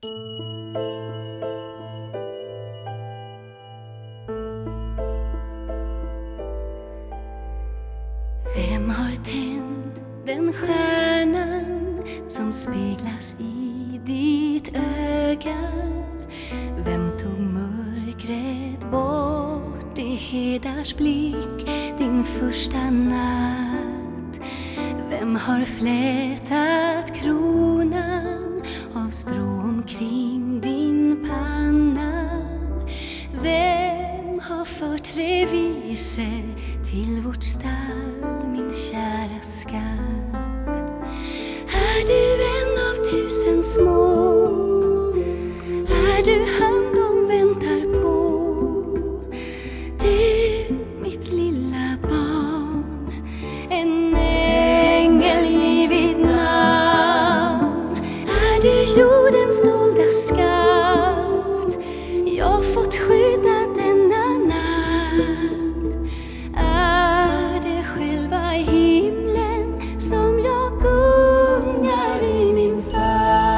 Vem har tänt den stjärnan som speglas i ditt öga? Vem tog mörkret bort i hedars blick din första natt? Vem har flätat kronan av strå omkring din panna? Vem har fört revise till vårt stall, min kära skatt? Är du en av tusen små? Är du han de väntar på? Du, mitt lilla barn, en ängel givit namn. Är du jordens dolda skatt? Jag fått skydda denna natt. Är det själva himlen som jag gungar i min famn?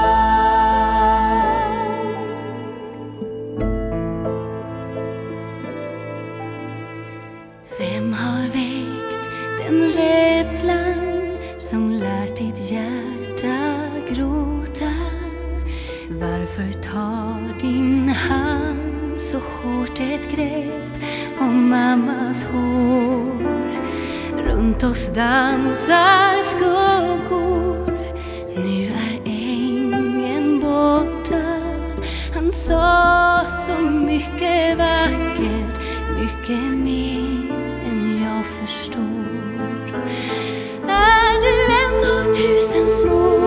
Vem har väckt den rädslan som lärt ditt hjärta gråta? Varför tar din hand så hårt ett grepp om mammas hår? Runt oss dansar skuggor, nu är ängeln borta. Han sa så mycket vackert, mycket mer än jag förstår. Är du en av tusen små?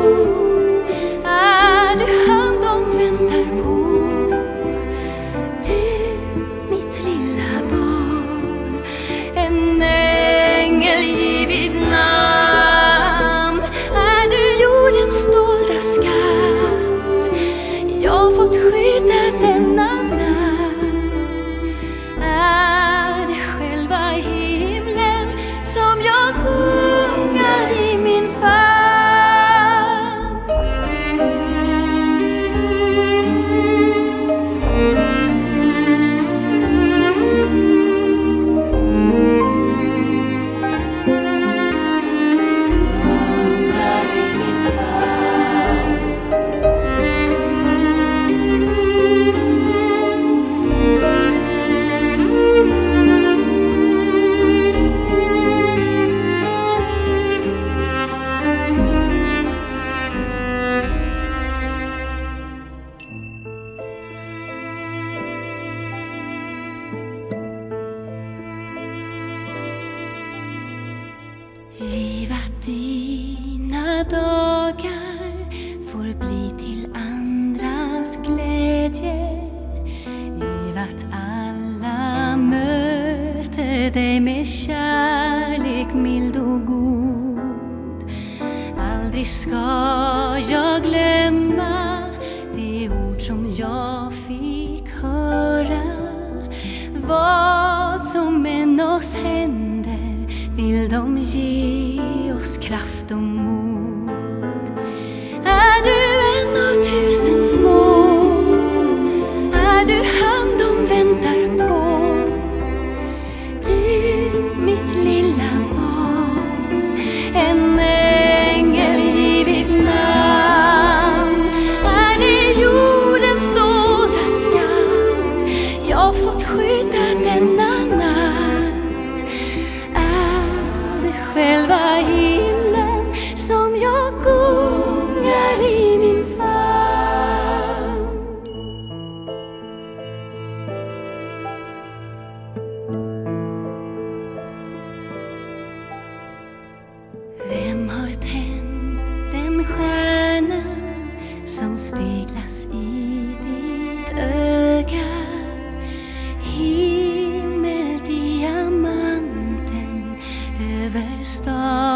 Är du han de väntar på? Du, mitt lilla barn, en ängel givit namn. Är du jordens dolda skatt? Jag fått skydda denna natt. Är det själva himlen som jag gungar i min famn? Giv att dina dagar får bli till andras glädje. Giv att alla möter dig med kärlek mild och god. Aldrig ska jag glömma de ord som jag fick höra. Vad som än oss händer vill de ge oss kraft och mod. Är du en av tusen små? Är du han de väntar på? Du, mitt lilla barn, en ängel givit namn. Är det jordens dolda skatt? Jag fått skydda denna natt. Är det själva himlen som jag gungar i min famn? Vem har tänt den stjärnan som speglas i ditt öga? Himmeldiamanten över stan.